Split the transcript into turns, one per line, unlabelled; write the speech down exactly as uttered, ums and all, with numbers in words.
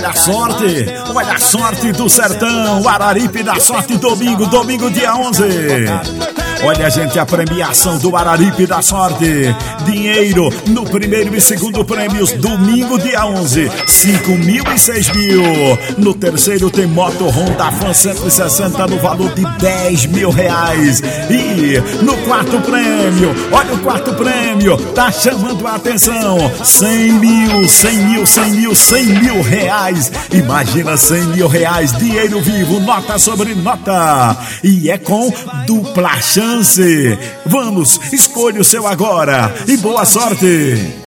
Olha a sorte, olha a sorte do sertão, Araripe da Sorte, domingo, domingo dia onze. Olha, gente, a premiação do Araripe da Sorte. Dinheiro no primeiro e segundo prêmios, domingo, dia onze. cinco mil e seis mil. No terceiro tem moto Honda Fan cento e sessenta no valor de dez mil reais. E no quarto prêmio, olha o quarto prêmio, tá chamando a atenção. cem mil, cem mil, cem mil, cem mil reais. Imagina cem mil reais, dinheiro vivo, nota sobre nota. E é com dupla chance. Vamos, escolha o seu agora e boa sorte.